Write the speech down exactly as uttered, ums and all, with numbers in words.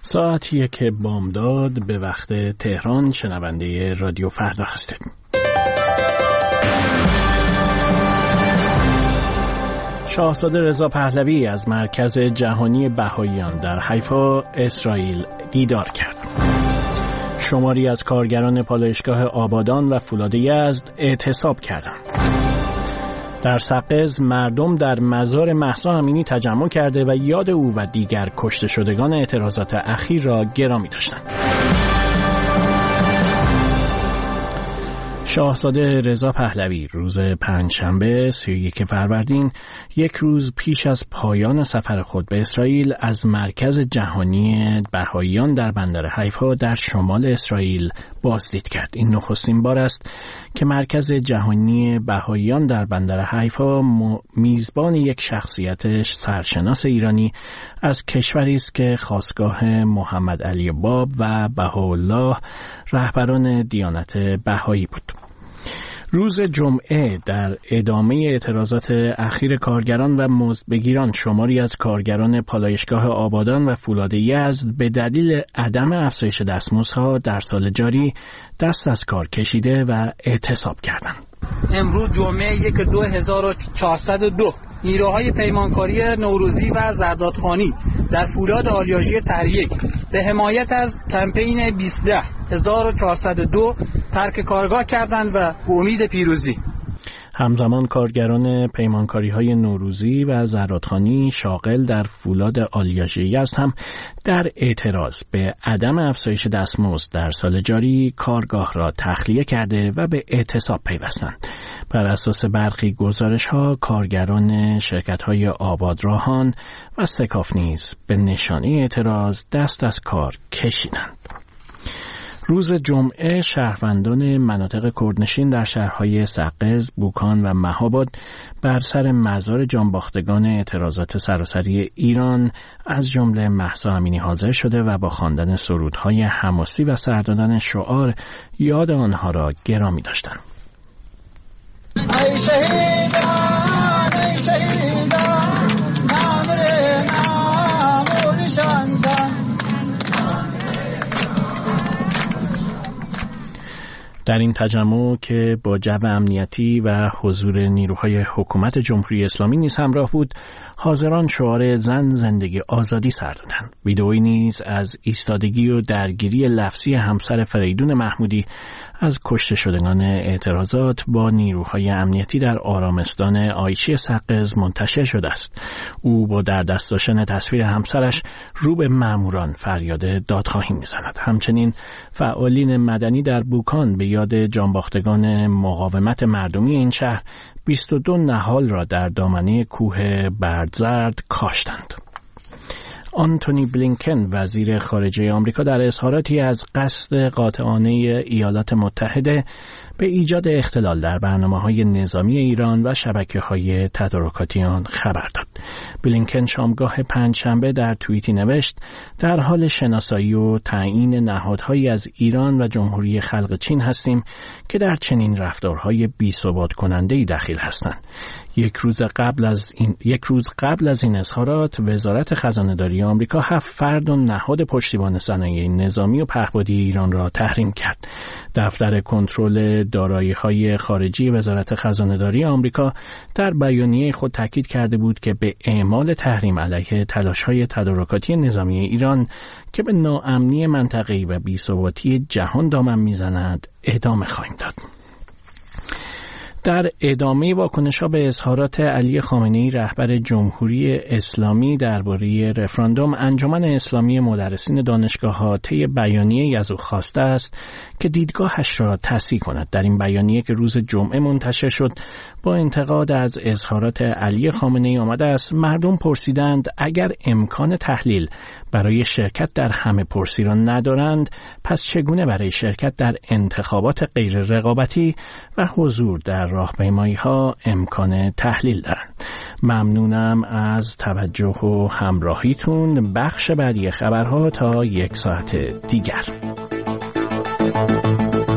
ساعتیه که بامداد به وقت تهران. شنونده رادیو فردا هستید. شاهزاده رضا پهلوی از مرکز جهانی بهائیان در حیفا اسرائیل دیدار کرد. شماری از کارگران پالایشگاه آبادان و فولاد یزد اعتصاب کردند. در سقز مردم در مزار مهسا امینی تجمع کرده و یاد او و دیگر کشته شدگان اعتراضات اخیر را گرامی داشتند. شاهزاده رضا پهلوی روز پنجشنبه سی و یک فروردین، یک روز پیش از پایان سفر خود به اسرائیل، از مرکز جهانی بهائیان در بندر حیفا در شمال اسرائیل بازدید کرد. این نخستین بار است که مرکز جهانی بهائیان در بندر حیفا میزبان یک شخصیت سرشناس ایرانی از کشوری است که خاستگاه محمد علی باب و بهاءالله رهبران دیانت بهایی بود. روز جمعه در ادامه اعتراضات اخیر کارگران و مزدبگیران، شماری از کارگران پالایشگاه آبادان و فولاد یزد به دلیل عدم افزایش دستمزدها در سال جاری دست از کار کشیده و اعتصاب کردند. امروز جمعه یک دو هزار و چهارصد و دو نیروهای پیمانکاری نوروزی و زردادخانی در فولاد آلیاژی تریک به حمایت از کمپین بیست هزار و چهارصد و دو ترک کارگاه کردند و به امید پیروزی. همزمان کارگران پیمانکاری‌های نوروزی و زرادخانی شاغل در فولاد آلیاژی یزد هم در اعتراض به عدم افزایش دستمزد در سال جاری کارگاه را تخلیه کرده و به اعتصاب پیوستند. بر اساس برخی گزارش‌ها کارگران شرکت‌های آبادراهان و سکاف نیز به نشانه اعتراض دست از کار کشیدند. روز جمعه شهروندان مناطق کردنشین در شهرهای سقز، بوکان و مهاباد بر سر مزار جانباختگان اعتراضات سراسری ایران از جمله مهسا امینی حاضر شده و با خواندن سرودهای حماسی و سر دادن شعار یاد آنها را گرامی داشتند. ای شهیدان ای شهیدان نامر نامور شاندان. در این تجمع که با جو امنیتی و حضور نیروهای حکومت جمهوری اسلامی نیز همراه بود، حاضران شعار زن زندگی آزادی سر دادند. ویدئویی نیز از ایستادگی و درگیری لفظی همسر فریدون محمودی از کشته شدگان اعتراضات با نیروهای امنیتی در آرامستان عایشی سقز منتشر شده است. او با در دست داشتن تصویر همسرش رو به ماموران فریاد دادخواهی می‌زند. همچنین فعالین مدنی در بوکان به یاد جانباختگان مقاومت مردمی این شهر بیست و دو نهال را در دامنه کوه بردزرد کاشتند. آنتونی بلینکن وزیر خارجه آمریکا در اظهاراتی از قصد قاطعانه ایالات متحده به ایجاد اختلال در برنامه‌های نظامی ایران و شبکه‌های تدارکاتی آن خبر داد. بلینکن شامگاه پنجشنبه در توییتی نوشت: در حال شناسایی و تعیین نهادهایی از ایران و جمهوری خلق چین هستیم که در چنین رفتارهای بی‌ثبات کننده‌ای دخیل هستند. یک روز قبل از این یک روز قبل از این اظهارات، وزارت خزانه‌داری آمریکا هفت فرد و نهاد پشتیبان صنایع نظامی و پهپادی ایران را تحریم کرد. دفتر کنترل دارایی‌های خارجی وزارت خزانه‌داری آمریکا در بیانیه خود تاکید کرده بود که به اعمال تحریم علیه تلاش‌های تدارکاتی نظامی ایران که به ناامنی منطقه‌ای و بی‌ثباتی جهان دامن می‌زند ادامه خواهیم داد. در ادامه واکنش‌ها به اظهارات علی خامنه‌ای رهبر جمهوری اسلامی درباره رفراندوم، انجمن اسلامی مدرسین دانشگاه‌ها طی بیانیه‌ای از او خواسته است که دیدگاهش را تصحیح کند. در این بیانیه که روز جمعه منتشر شد، با انتقاد از اظهارات علی خامنه‌ای آمده است: مردم پرسیدند اگر امکان تحلیل برای شرکت در همه پرسی را ندارند، پس چگونه برای شرکت در انتخابات غیر رقابتی و حضور در راهپیمایی‌ها امکان تحلیل دارند؟ ممنونم از توجه و همراهیتون. بخش بعدی خبرها تا یک ساعت دیگر.